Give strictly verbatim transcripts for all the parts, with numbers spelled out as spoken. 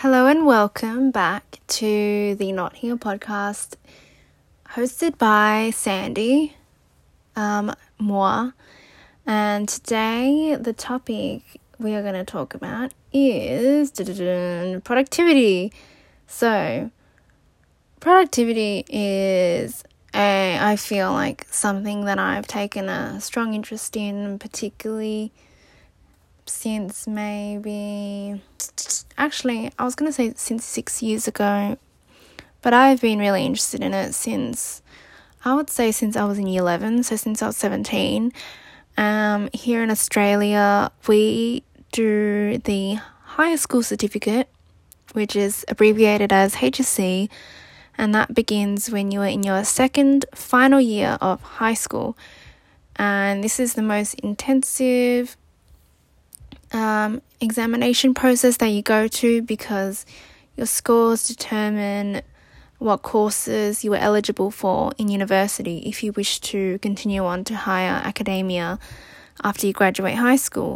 Hello and welcome back to the Not Here podcast, hosted by Sandy um, Moore. And today the topic we are going to talk about is productivity. So, productivity is a, I feel like something that I've taken a strong interest in, particularly since maybe, actually, I was going to say since six years ago, but I've been really interested in it since, I would say since I was in year eleven, so since I was seventeen. Um, here in Australia, we do the higher school certificate, which is abbreviated as H S C, and that begins when you are in your second final year of high school. And this is the most intensive Um, examination process that you go to because your scores determine what courses you are eligible for in university if you wish to continue on to higher academia after you graduate high school.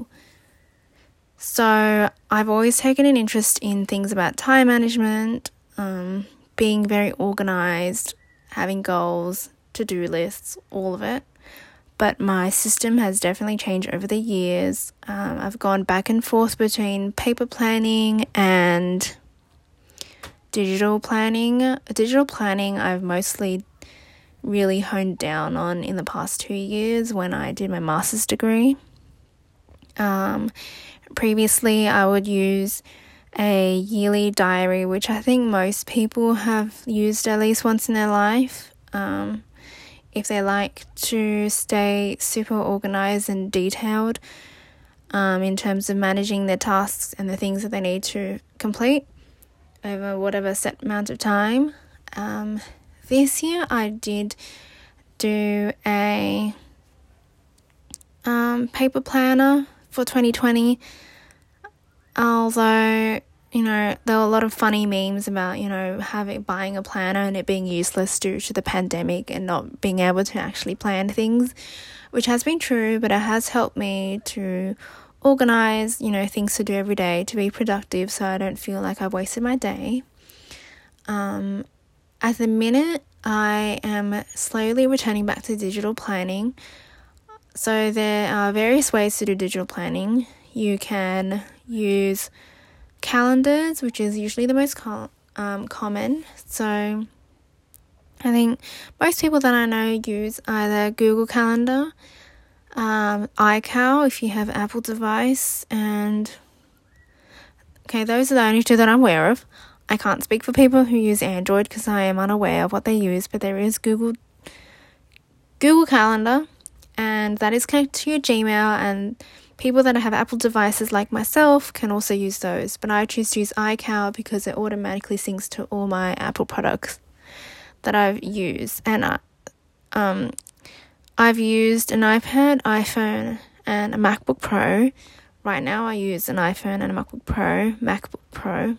So I've always taken an interest in things about time management, um, being very organized, having goals, to-do lists, all of it. But my system has definitely changed over the years. Um, I've gone back and forth between paper planning and digital planning. Digital planning I've mostly really honed down on in the past two years when I did my master's degree. Um, previously, I would use a yearly diary, which I think most people have used at least once in their life. Um, if they like to stay super organized and detailed um, in terms of managing their tasks and the things that they need to complete over whatever set amount of time. Um, this year I did do a um, paper planner for twenty twenty, although you know, there were a lot of funny memes about, you know, having buying a planner and it being useless due to the pandemic and not being able to actually plan things, which has been true, but it has helped me to organize, you know, things to do every day to be productive so I don't feel like I've wasted my day. Um, at the minute, I am slowly returning back to digital planning. So there are various ways to do digital planning. You can use calendars, which is usually the most com- um, common. So I think most people that I know use either Google Calendar, um, iCal if you have Apple device, and okay, those are the only two that I'm aware of. I can't speak for people who use Android because I am unaware of what they use, but there is Google Google Calendar, and that is connected to your Gmail, and people that have Apple devices like myself can also use those, but I choose to use iCal because it automatically syncs to all my Apple products that I've used. And I, um, I've used an iPad, iPhone, and a MacBook Pro. Right now I use an iPhone and a MacBook Pro, MacBook Pro.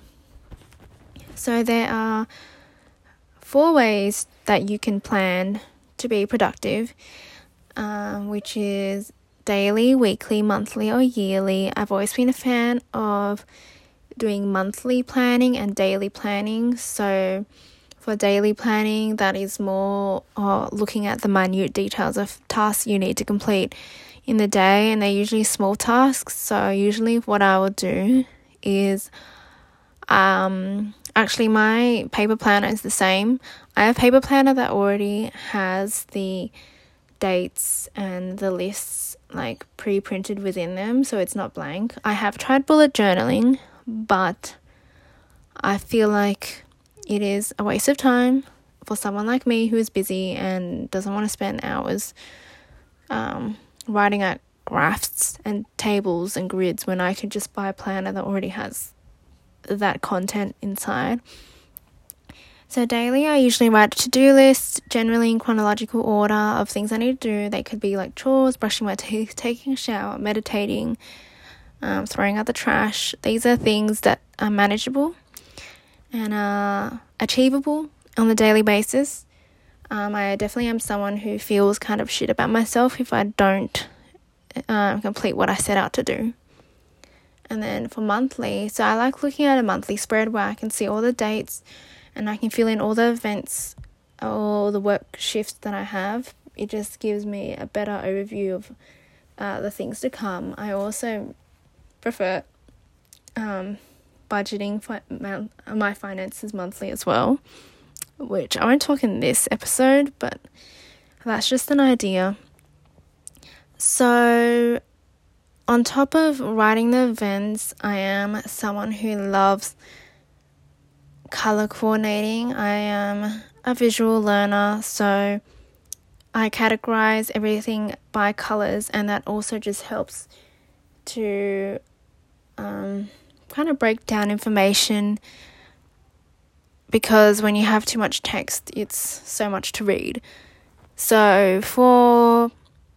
So there are four ways that you can plan to be productive, um, which is daily, weekly, monthly, or yearly. I've always been a fan of doing monthly planning and daily planning. So for daily planning, that is more uh, looking at the minute details of tasks you need to complete in the day, and they're usually small tasks. So usually what I will do is um actually my paper planner is the same. I have a paper planner that already has the dates and the lists like pre-printed within them, so it's not blank. I have tried bullet journaling, but I feel like it is a waste of time for someone like me who is busy and doesn't want to spend hours um, writing out graphs and tables and grids when I could just buy a planner that already has that content inside. So daily, I usually write to-do lists, generally in chronological order of things I need to do. They could be like chores, brushing my teeth, taking a shower, meditating, um, throwing out the trash. These are things that are manageable and are achievable on a daily basis. Um, I definitely am someone who feels kind of shit about myself if I don't uh, complete what I set out to do. And then for monthly, so I like looking at a monthly spread where I can see all the dates and I can fill in all the events, all the work shifts that I have. It just gives me a better overview of uh, the things to come. I also prefer um, budgeting for my, my finances monthly as well, which I won't talk in this episode, but that's just an idea. So on top of writing the events, I am someone who loves color coordinating. I am a visual learner, so I categorize everything by colors, and that also just helps to um, kind of break down information, because when you have too much text, it's so much to read. So for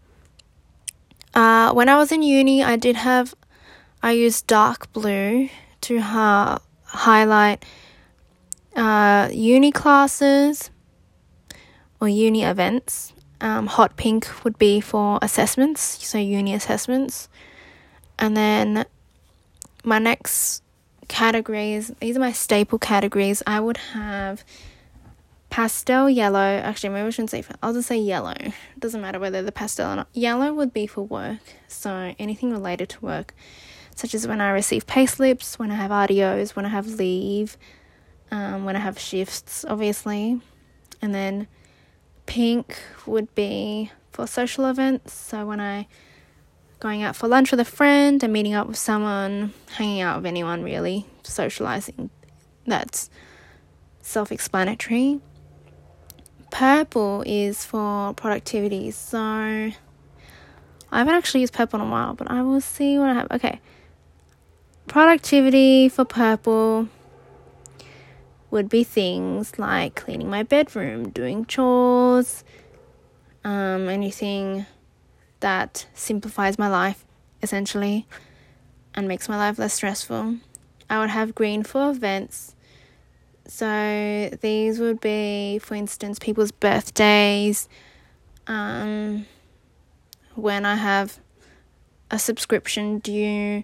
uh, when I was in uni, I did have, I used dark blue to ha- highlight uh, uni classes or uni events. Um, hot pink would be for assessments, so uni assessments. And then my next categories, these are my staple categories. I would have pastel yellow. Actually, maybe I shouldn't say, I'll just say yellow. It doesn't matter whether the pastel or not. Yellow would be for work, so anything related to work, such as when I receive payslips, when I have R D Os, when I have leave, um, when I have shifts, obviously. And then pink would be for social events, so when I going out for lunch with a friend and meeting up with someone, hanging out with anyone really, socializing, that's self-explanatory. Purple is for productivity, so I haven't actually used purple in a while, but I will see what I have. Okay, productivity for purple would be things like cleaning my bedroom, doing chores, um, anything that simplifies my life, essentially, and makes my life less stressful. I would have green for events. So these would be, for instance, people's birthdays, um, when I have a subscription due.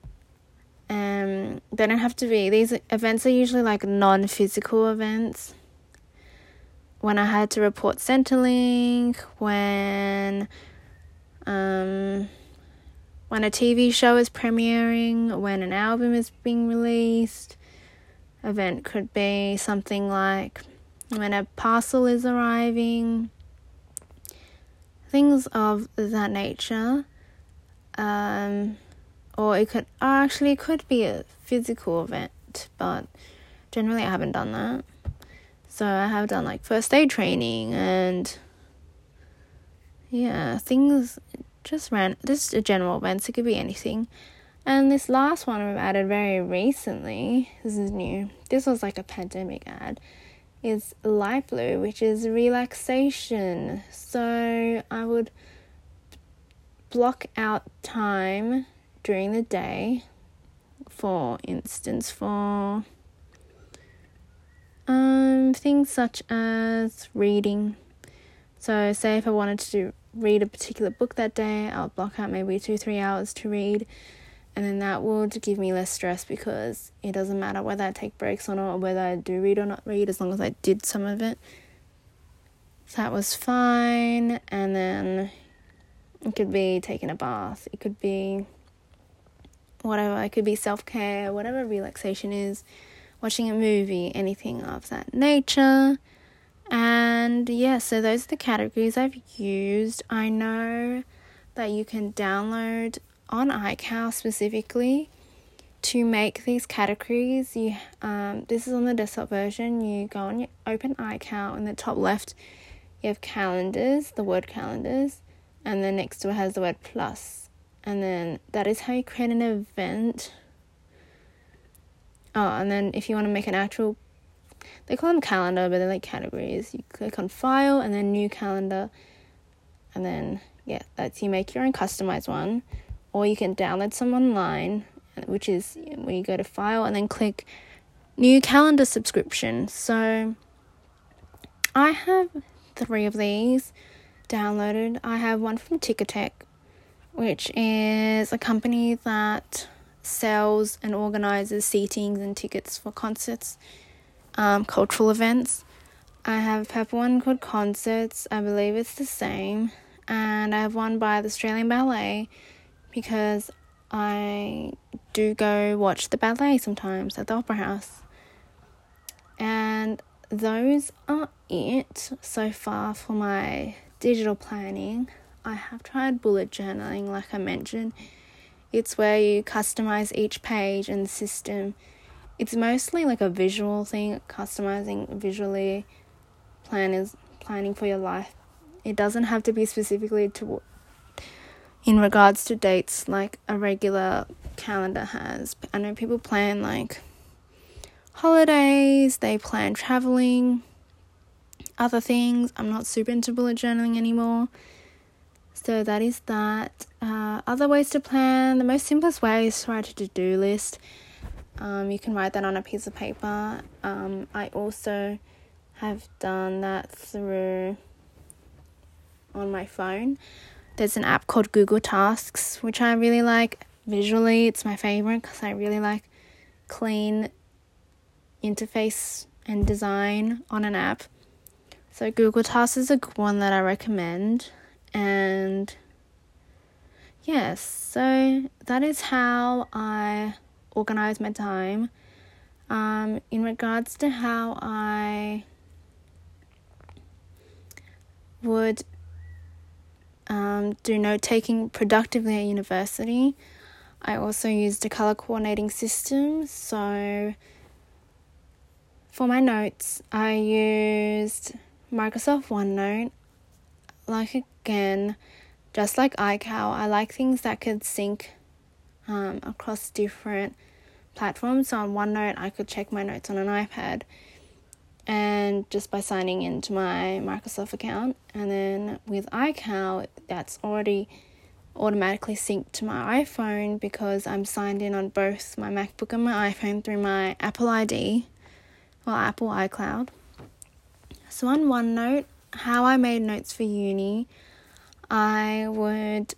Um, they don't have to be, these events are usually like non-physical events. When I had to report Centrelink, when um, when a T V show is premiering, when an album is being released. Event could be something like when a parcel is arriving, things of that nature. Um, or it could, oh, actually it could be a physical event, but generally I haven't done that. So I have done like first aid training and yeah, things just ran, just a general events. It could be anything. And this last one we've added very recently, this is new, this was like a pandemic ad, is light blue, which is relaxation. So I would block out time during the day, for instance, for um things such as reading. So say if I wanted to read a particular book that day, I'll block out maybe two, three hours to read. And then that would give me less stress, because it doesn't matter whether I take breaks or not, or whether I do read or not read, as long as I did some of it. So that was fine. And then it could be taking a bath. It could be whatever. It could be self-care, whatever relaxation is. Watching a movie, anything of that nature. And yeah, so those are the categories I've used. I know that you can download on iCal specifically to make these categories. You um this is on the desktop version. You go on your open iCal, in the top left you have calendars, the word calendars, and then next to it has the word plus, and then that is how you create an event. Oh, and then if you want to make an actual, they call them calendar, but they're like categories. You click on file and then new calendar, and then yeah, that's, you make your own customized one. Or you can download some online, which is when you go to file and then click new calendar subscription. So I have three of these downloaded. I have one from Ticketek, which is a company that sells and organises seatings and tickets for concerts, um, cultural events. I have a paper one called Concerts. I believe it's the same. And I have one by the Australian Ballet because I do go watch the ballet sometimes at the Opera House. And those are it so far for my digital planning. I have tried bullet journaling, like I mentioned. It's where you customize each page and the system. It's mostly like a visual thing, customizing visually planners, planning for your life. It doesn't have to be specifically to in regards to dates like a regular calendar has. I know people plan like holidays, they plan traveling, other things. I'm not super into bullet journaling anymore. So that is that. Uh, other ways to plan, the most simplest way is to write a to-do list. Um, you can write that on a piece of paper. Um, I also have done that through on my phone. There's an app called Google Tasks, which I really like. Visually, it's my favorite because I really like clean interface and design on an app. So Google Tasks is a good one that I recommend. And yes, so that is how I organize my time. Um, in regards to how I would um, do note-taking productively at university, I also used a colour coordinating system. So for my notes, I used Microsoft OneNote. Like again, just like iCal, I like things that could sync um, across different platforms. So on OneNote, I could check my notes on an iPad and just by signing into my Microsoft account. And then with iCal, that's already automatically synced to my iPhone because I'm signed in on both my MacBook and my iPhone through my Apple I D or Apple iCloud. So on OneNote, how I made notes for uni, I would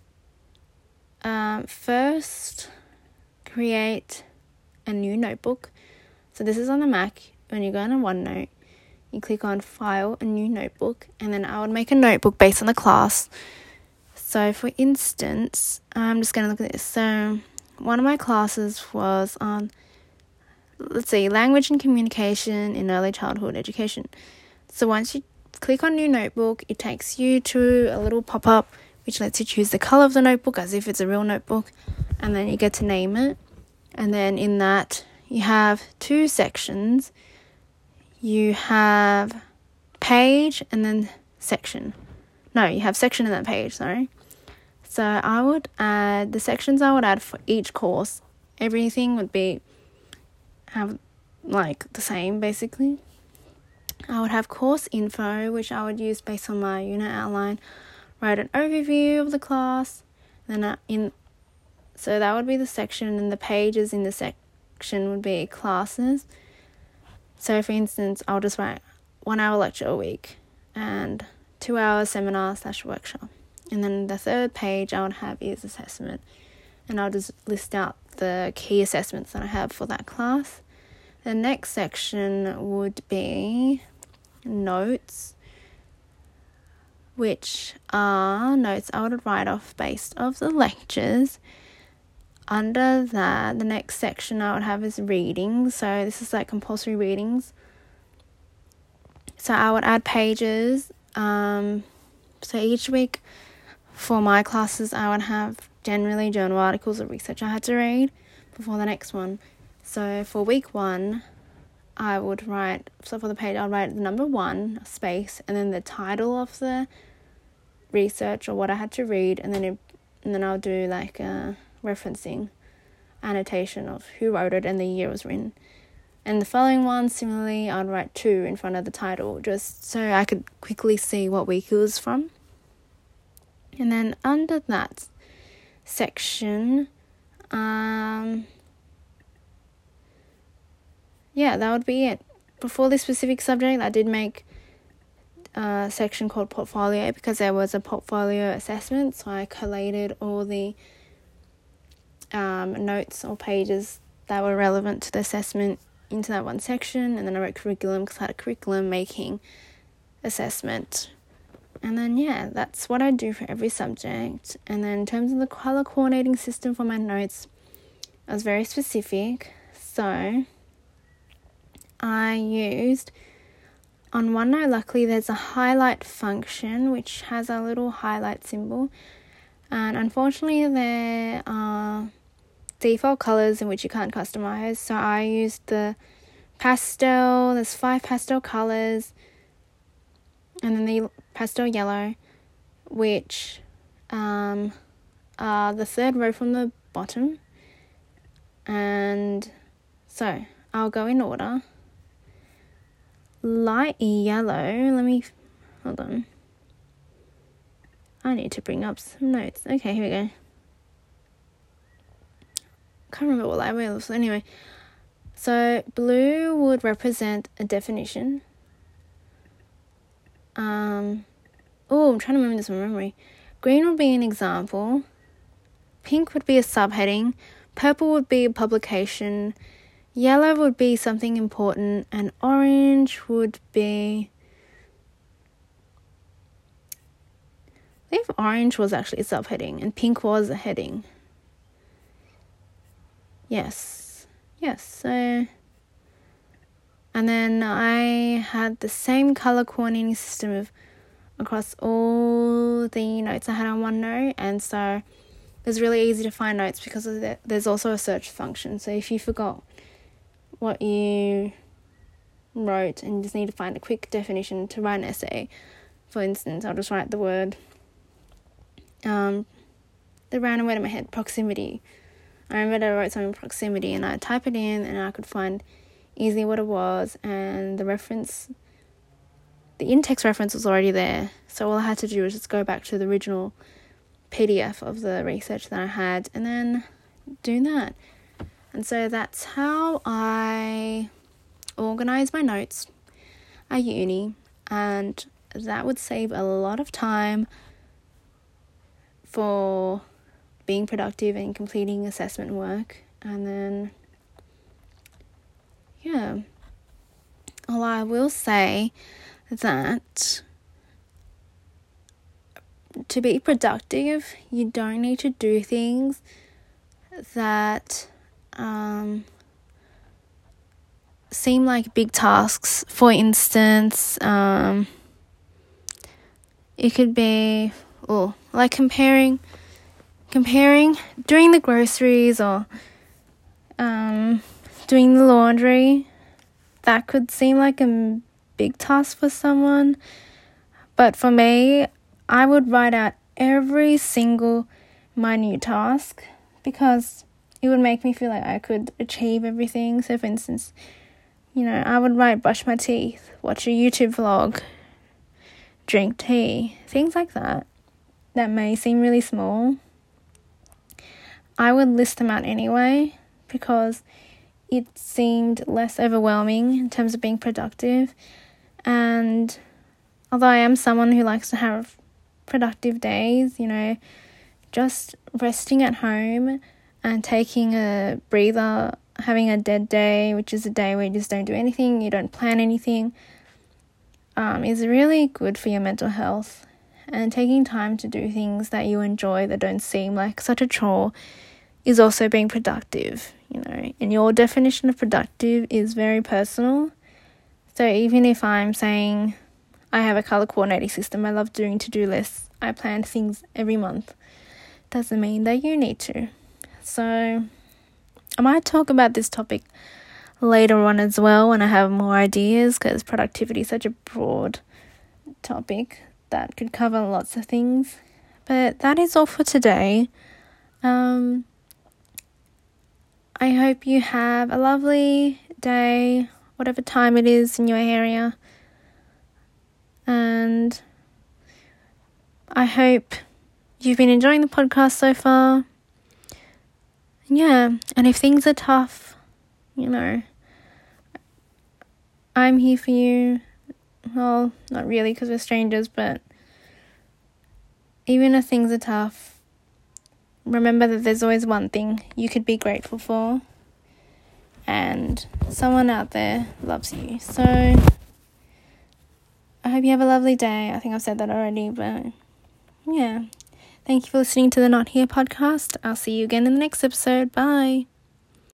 um, first create a new notebook. So this is on the Mac. When you go on a OneNote, you click on File, a new notebook, and then I would make a notebook based on the class. So for instance, I'm just going to look at this. So one of my classes was on, let's see, language and communication in early childhood education. So once you click on new notebook, it takes you to a little pop-up which lets you choose the color of the notebook as if it's a real notebook, and then you get to name it. And then in that you have two sections. You have page and then section. No, you have section and then page, sorry. So I would add the sections I would add for each course. Everything would be have like the same basically. I would have course info, which I would use based on my unit outline, write an overview of the class, then I, in so that would be the section, and the pages in the section would be classes. So for instance, I'll just write one hour lecture a week and two hour seminar slash workshop. And then the third page I would have is assessment, and I'll just list out the key assessments that I have for that class. The next section would be notes, which are notes I would write off based off the lectures. Under that, the next section I would have is readings. So this is like compulsory readings. So I would add pages. Um, so each week for my classes, I would have generally journal articles or research I had to read before the next one. So for week one, I would write, so for the page, I'll write the number one, space, and then the title of the research or what I had to read, and then it, and then I'll do like a referencing annotation of who wrote it and the year it was written. And the following one, similarly, I'd write two in front of the title, just so I could quickly see what week it was from. And then under that section, um... yeah, that would be it. Before this specific subject, I did make a section called portfolio because there was a portfolio assessment. So I collated all the um, notes or pages that were relevant to the assessment into that one section, and then I wrote curriculum because I had a curriculum making assessment. And then, yeah, that's what I do for every subject. And then in terms of the colour coordinating system for my notes, I was very specific. So I used, on OneNote, luckily there's a highlight function which has a little highlight symbol. And unfortunately there are default colours in which you can't customise. So I used the pastel, there's five pastel colours, and then the pastel yellow, which um, are the third row from the bottom. And so I'll go in order. Light yellow, let me, hold on. I need to bring up some notes. Okay, here we go. Can't remember what library it was. Anyway, so blue would represent a definition. Um, oh, I'm trying to remember this from memory. Green would be an example. Pink would be a subheading. Purple would be a publication. Yellow would be something important. And orange would be... I think orange was actually a subheading and pink was a heading. Yes. Yes, so... And then I had the same colour coordinating system of across all the notes I had on OneNote, and so it was really easy to find notes because of that. There's also a search function. So if you forgot what you wrote and you just need to find a quick definition to write an essay, for instance, I'll just write the word, um, the random word in my head, proximity. I remember I wrote something proximity and I type it in and I could find easily what it was, and the reference, the in-text reference was already there. So all I had to do was just go back to the original P D F of the research that I had and then do that. And so that's how I organise my notes at uni, and that would save a lot of time for being productive and completing assessment work. And then, yeah, well, I will say that to be productive, you don't need to do things that um, seem like big tasks. For instance, um, it could be, oh, like comparing, comparing, doing the groceries or um, doing the laundry. That could seem like a big task for someone, but for me, I would write out every single minute task because it would make me feel like I could achieve everything. So for instance, you know, I would write brush my teeth, watch a YouTube vlog, drink tea, things like that, that may seem really small. I would list them out anyway because it seemed less overwhelming in terms of being productive. And although I am someone who likes to have productive days, you know, just resting at home and taking a breather, having a dead day, which is a day where you just don't do anything, you don't plan anything, um, is really good for your mental health. And taking time to do things that you enjoy that don't seem like such a chore is also being productive, you know. And your definition of productive is very personal. So even if I'm saying I have a colour coordinating system, I love doing to-do lists, I plan things every month, doesn't mean that you need to. So I might talk about this topic later on as well when I have more ideas, because productivity is such a broad topic that could cover lots of things. But that is all for today. Um, I hope you have a lovely day, whatever time it is in your area. And I hope you've been enjoying the podcast so far. Yeah, and if things are tough, you know, I'm here for you. Well, not really because we're strangers, but even if things are tough, remember that there's always one thing you could be grateful for, and someone out there loves you. So I hope you have a lovely day. I think I've said that already, but yeah. Thank you for listening to the Not Here podcast. I'll see you again in the next episode. Bye.